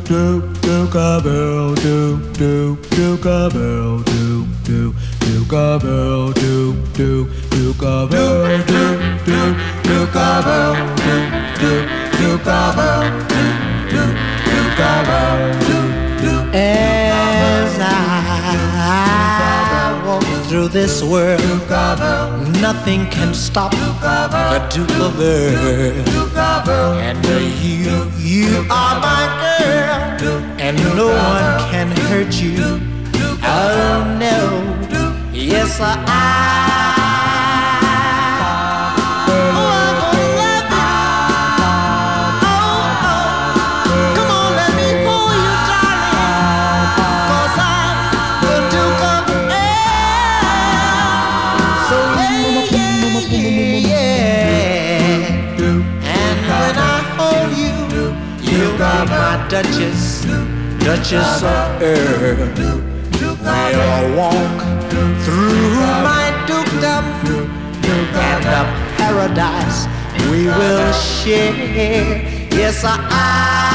do, Duke-a-bell, do, Duke-a-bell, do, Duke-a-bell, do, Duke-a-bell, do, Duke-a-bell, do, Duke-a-bell, do, Duke-a-bell, do. As I walk through this world, nothing can stop the Duke of Earl. And you are my girl, and no one can hurt you. Oh no, yes I. My Duchess, Duchess of Earl. We'll walk through my dukedom and a paradise we will share. Yes, I